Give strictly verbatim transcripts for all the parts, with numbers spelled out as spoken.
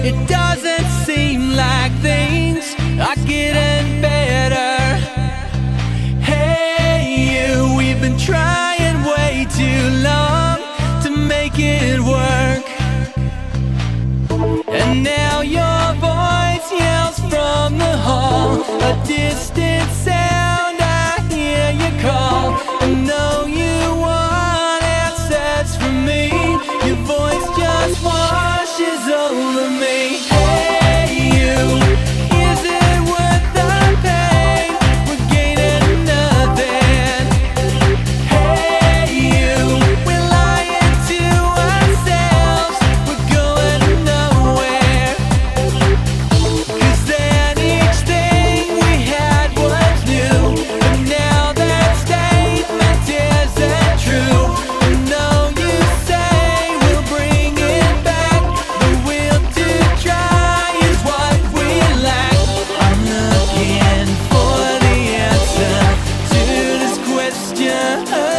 It doesn't seem like things are getting better. Hey you, we've been trying way too long to make it work, and now your voice yells from the hall, a distant sound I hear you call. And though you want answers from me, your voice just washes over me. Hey you, is it worth the pain? We're gaining nothing. Hey you, we're lying to ourselves, we're going nowhere. Cause then each thing we had was new, but now that statement isn't true. And though you say we'll bring it back, the will to try is what we lack. I'm looking for the answer to this question.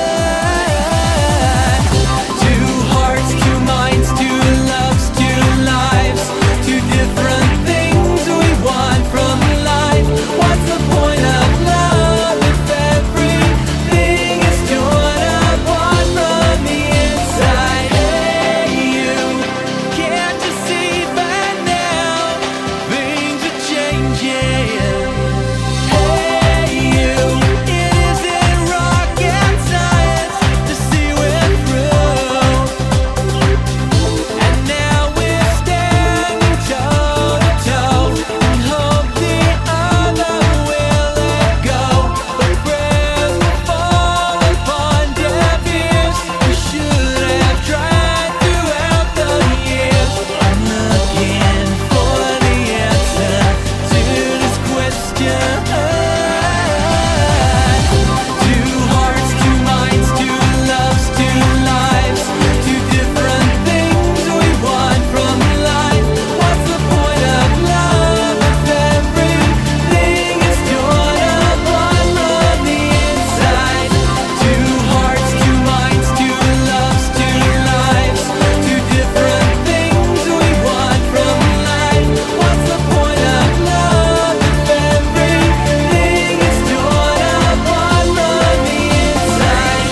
Two hearts, two minds, two loves, two lives, two different things we want from life. What's the point of love if everything is torn apart from the inside? Hey you, can't you see by now things are changing? Hey you, it isn't rocket science to see we're through, and now we're standing toe to toe and hope the other will let go. But prayers will fall upon deaf ears. We should have tried throughout the years. I'm looking for the answer to this question. Two hearts, two minds, two loves, two lives, two different things we want from life. What's the point of love if everything is torn apart from the inside? Two hearts, two minds, two loves, two lives, two different things we want from life. What's the point of love if everything is torn apart from the inside?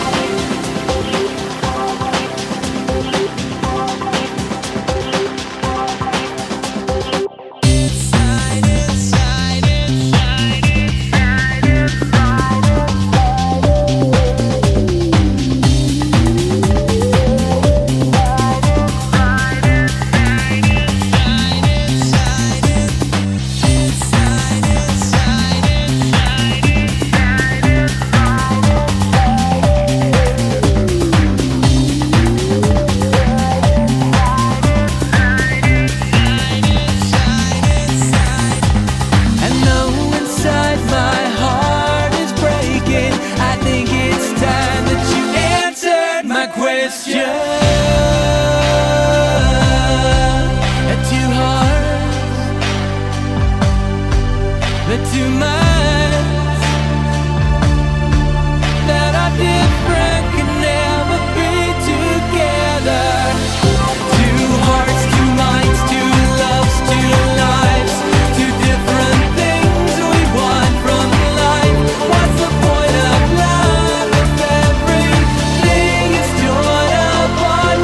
Inside, inside, inside, And though inside my heart is breaking, I think it's time that you answered my question. The two hearts, the two minds that are different can never be together. Two hearts, two minds, two loves, two lives, two different things we want from life. What's the point of love if everything is torn apart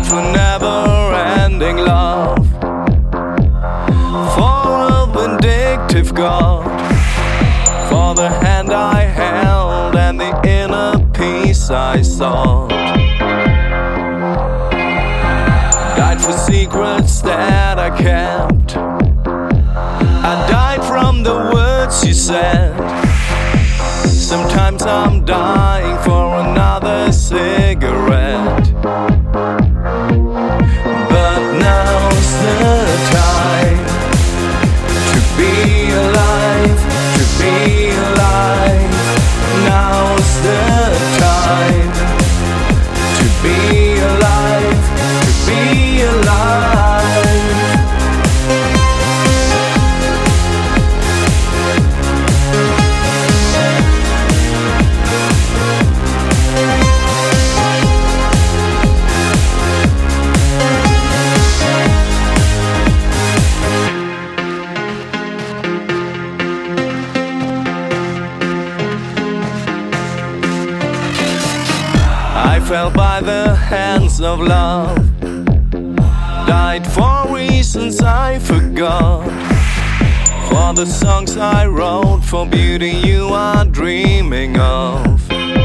for never-ending love, for a vindictive God, for the hand I held and the inner peace I sought. Died for secrets that I kept. I died from the words you said. Sometimes I'm dying for another cigarette. But now's the time to be alive, to be alive. Now's the time to be alive, to be alive. I fell by the hands of love, died for reasons I forgot, for the songs I wrote, for beauty you are dreaming of.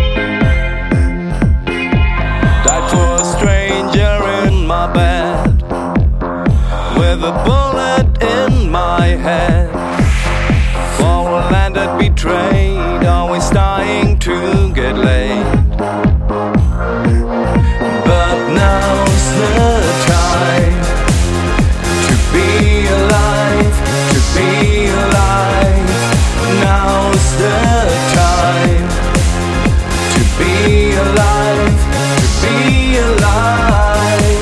Died for a stranger in my bed, with a bullet in my head, for a land that betrayed, always dying to get laid. Now's the time to be alive, to be alive. Now's the time to be alive, to be alive.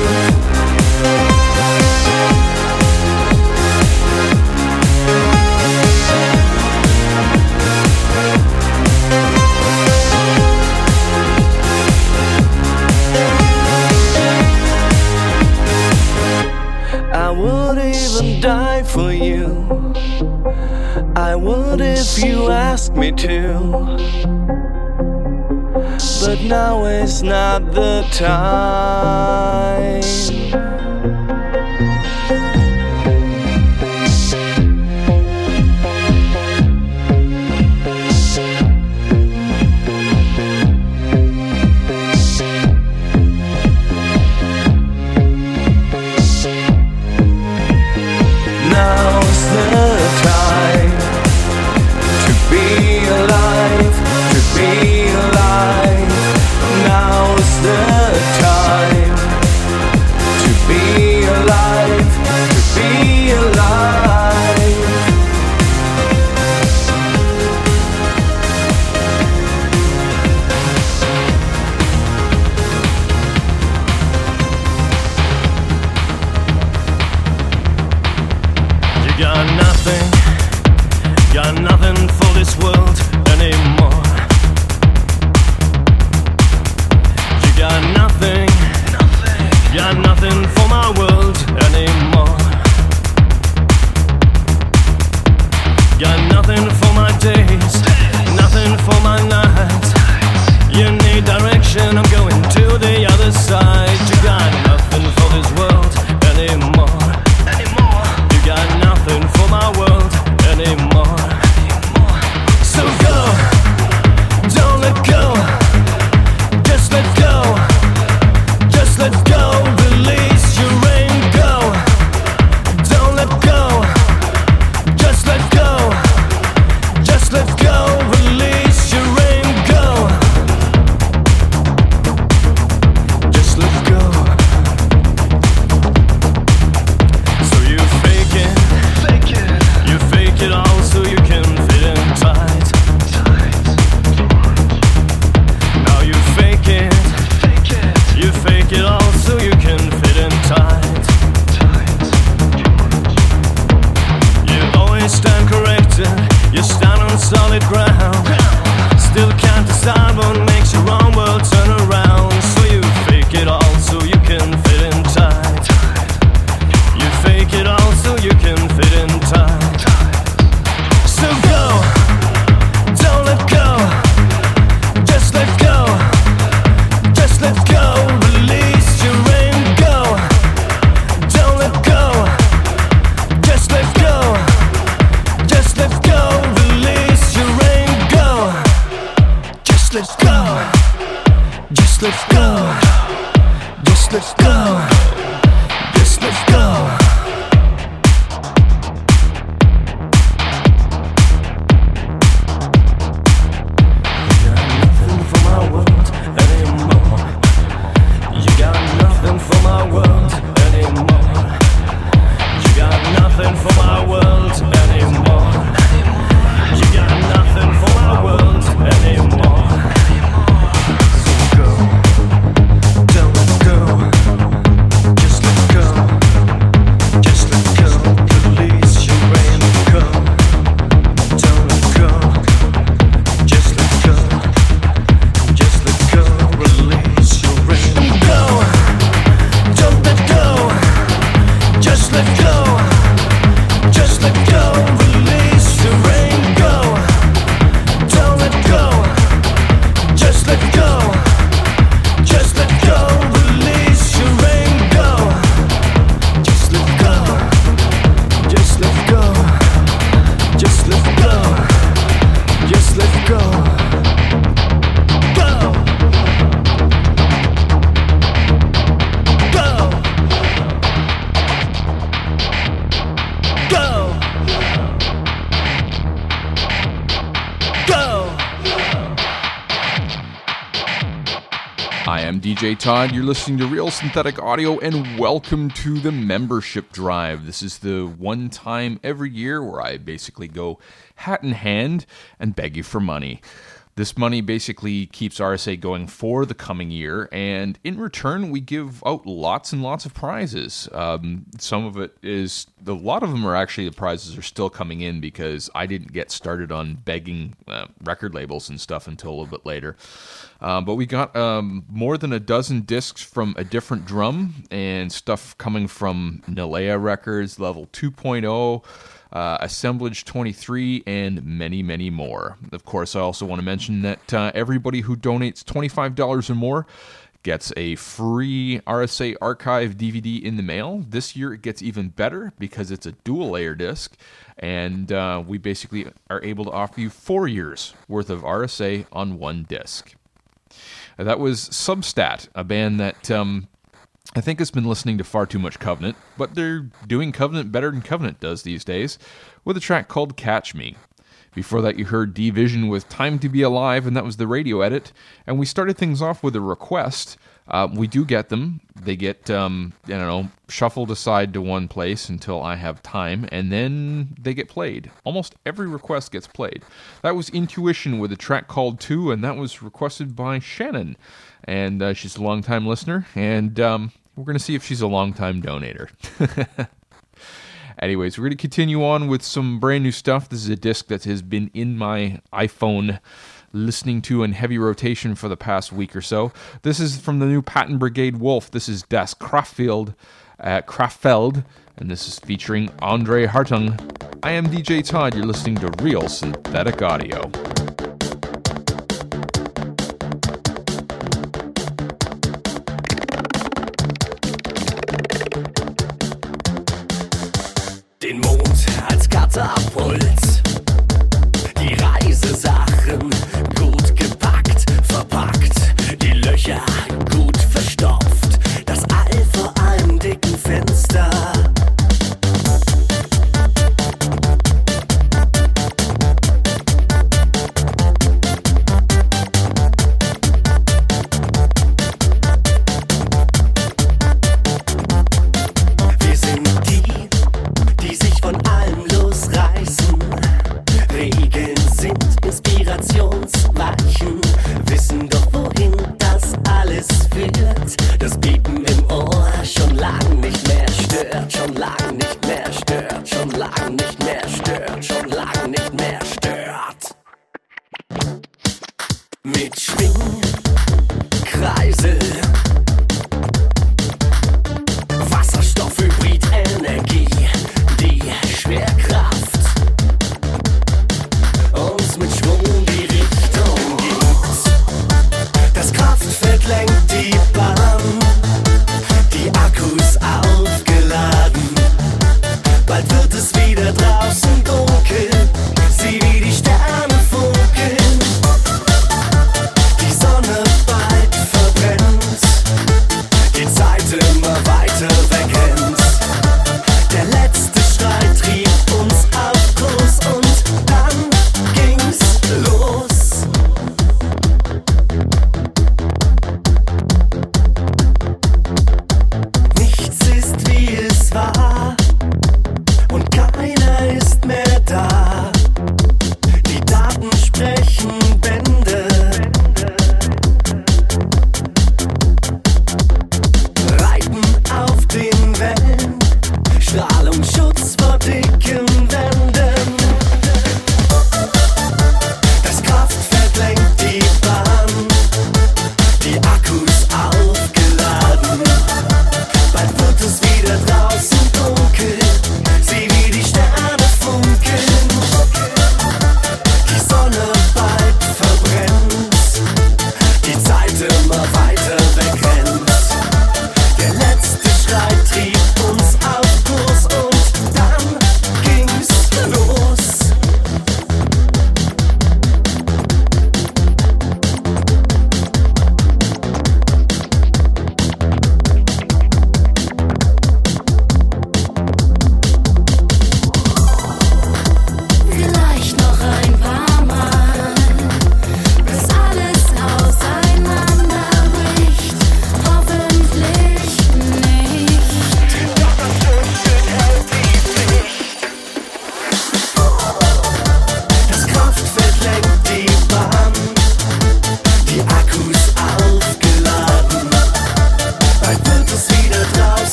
I would even die for you. I would if you asked me to. But now is not the time. Now's the time to be alive, to be alive. Now's the time to be alive, to be alive. You got nothing, got nothing for this world anymore. You got nothing, got nothing for my world anymore. Got nothing for my days, nothing for my nights. You need direction, I'm going to the other side. You got nothing for this world anymore. You got nothing for my world anymore. So go, don't let go. Just let go, just let go. Release Just go. Just let go. D J Todd, you're listening to Real Synthetic Audio, and welcome to the Membership Drive. This is the one time every year where I basically go hat in hand and beg you for money. This money basically keeps R S A going for the coming year, and in return, we give out lots and lots of prizes. Um, some of it is, a lot of them are actually, the prizes are still coming in because I didn't get started on begging uh, record labels and stuff until a little bit later. Uh, but we got um, more than a dozen discs from A Different Drum, and stuff coming from Nalea Records, Level two point oh, Uh, Assemblage twenty-three, and many, many more. Of course, I also want to mention that uh, everybody who donates twenty-five dollars or more gets a free R S A Archive D V D in the mail. This year it gets even better because it's a dual layer disc, and uh, we basically are able to offer you four years worth of R S A on one disc. Uh, that was Substat, a band that um, I think has been listening to far too much Covenant, but they're doing Covenant better than Covenant does these days, with a track called Catch Me. Before that, you heard D-Vision with Time to Be Alive, and that was the radio edit. And we started things off with a request. Uh, we do get them. They get, um, I don't know, shuffled aside to one place until I have time, and then they get played. Almost every request gets played. That was Intuition with a track called Two, and that was requested by Shannon. And uh, she's a long-time listener, and um, we're going to see if she's a long-time donator. Anyways, we're going to continue on with some brand new stuff. This is a disc that has been in my iPhone listening to in heavy rotation for the past week or so. This is from the new Patent Brigade Wolf. This is Das Kraftfeld, uh, Kraftfeld, and this is featuring Andre Hartung. I am D J Todd. You're listening to Real Synthetic Audio. Den Mond als Katapult, die Reisesachen gut gepackt, verpackt, die Löcher gut verstopft, das All vor einem dicken Fenster. Weichen, wissen doch wohin das alles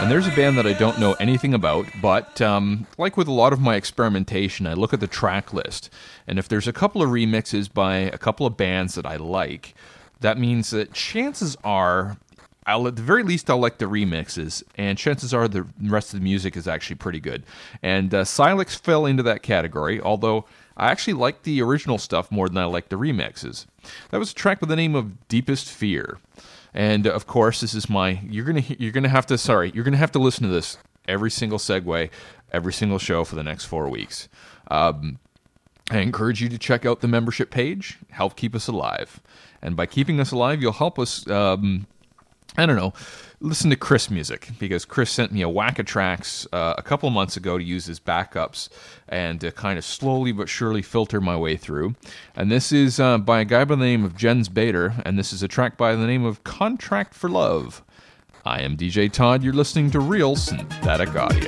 And there's a band that I don't know anything about, but um, like with a lot of my experimentation, I look at the track list. And if there's a couple of remixes by a couple of bands that I like, that means that chances are, I'll, at the very least, I'll like the remixes, and chances are the rest of the music is actually pretty good. And uh, Silex fell into that category, although I actually like the original stuff more than I like the remixes. That was a track by the name of Deepest Fear. And of course, this is my. You're gonna you're gonna have to sorry you're gonna have to listen to this every single segue, every single show for the next four weeks. Um, I encourage you to check out the membership page. Help keep us alive, and by keeping us alive, you'll help us. Um, I don't know. Listen to Chris music, because Chris sent me a whack of tracks uh, a couple months ago to use as backups and to kind of slowly but surely filter my way through. And this is uh, by a guy by the name of Jens Bader, and this is a track by the name of Contract for Love. I am D J Todd. You're listening to Real Synthetic Audio.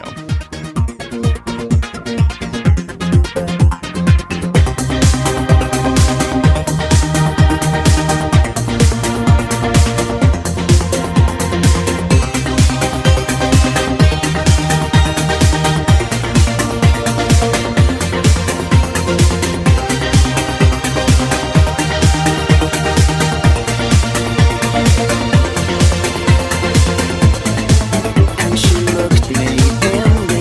And she looked me in the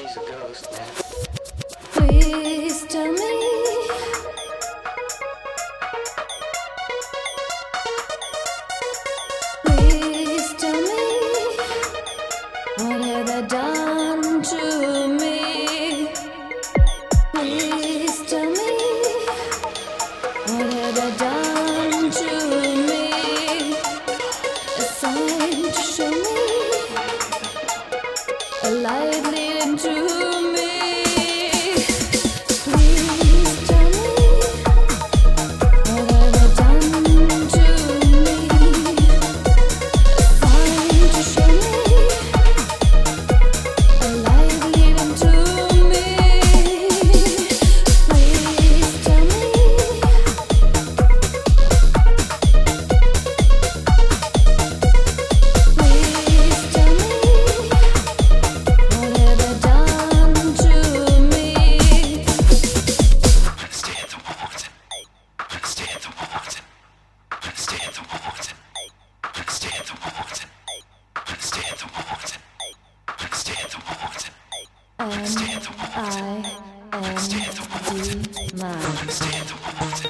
Please tell me. Please tell me. What have they done to me? Please tell me. What have they done to me? A sign to show me. A light leading to me. Please tell me. What have they done to me? A sign to show me. A light leading to me. Please tell me. Please tell me. What have they done to me? And I am the man.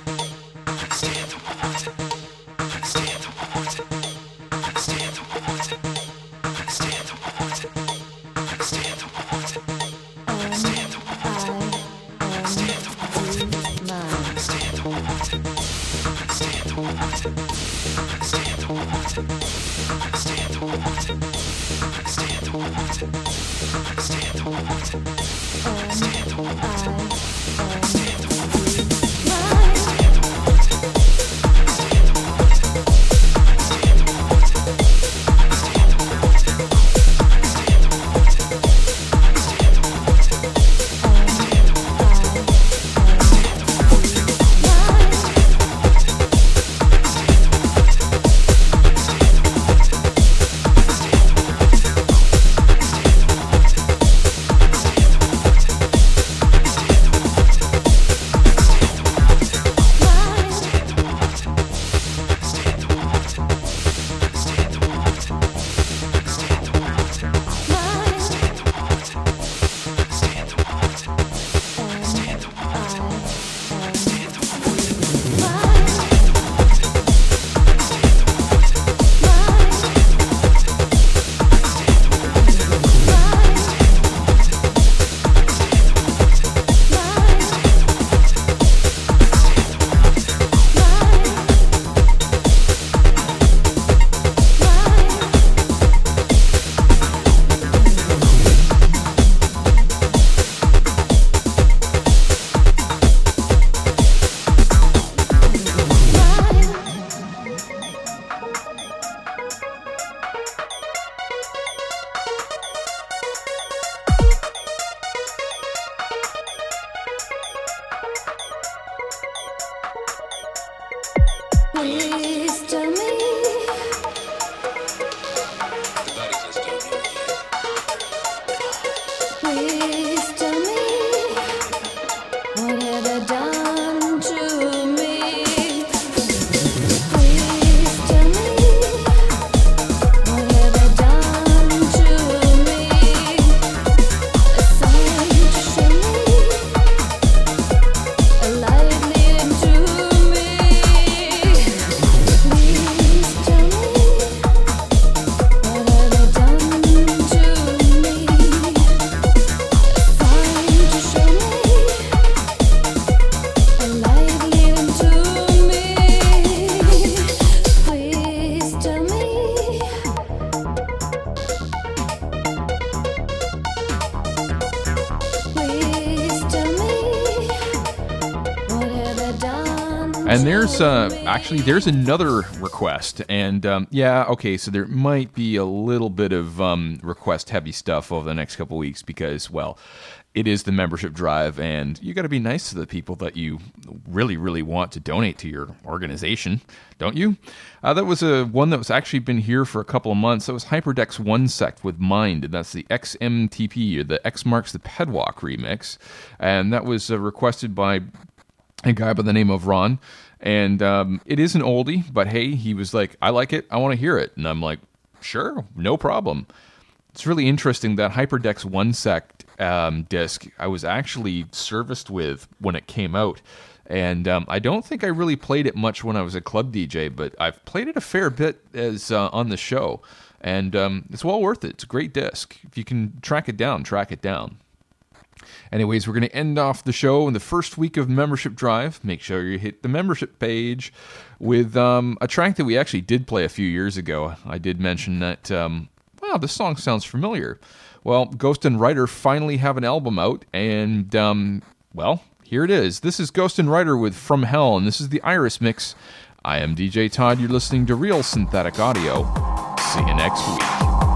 Please tell me. Please tell me. What have they done to me? Please tell me. What have they done to me? A sign to show me. A light leading to me. Please tell me. What have they done to me? A sign to show me. A light leading to me. Please tell me. Please tell me. What have they done? And there's uh, actually there's another request, and um, yeah, okay, so there might be a little bit of um, request heavy stuff over the next couple weeks because, well, it is the membership drive, and you got to be nice to the people that you really, really want to donate to your organization, don't you? Uh, that was a one that was actually been here for a couple of months. That was Hyperdex One Sect with Mind, and that's the X M T P, or the X Marks the Pedwalk remix, and that was uh, requested by a guy by the name of Ron, and um, it is an oldie, but hey, he was like, I like it, I want to hear it, and I'm like, sure, no problem. It's really interesting that Hyperdeck's One Sect um, disc I was actually serviced with when it came out. And um, I don't think I really played it much when I was a club D J, but I've played it a fair bit as uh, on the show. And um, it's well worth it. It's a great disc. If you can track it down, track it down. Anyways, we're going to end off the show in the first week of Membership Drive. Make sure you hit the membership page with um, a track that we actually did play a few years ago. I did mention that, um, wow, this song sounds familiar. Well, Ghost and Rider finally have an album out, and, um, well, here it is. This is Ghost and Rider with From Hell, and this is the Iris Mix. I am D J Todd. You're listening to Real Synthetic Audio. See you next week.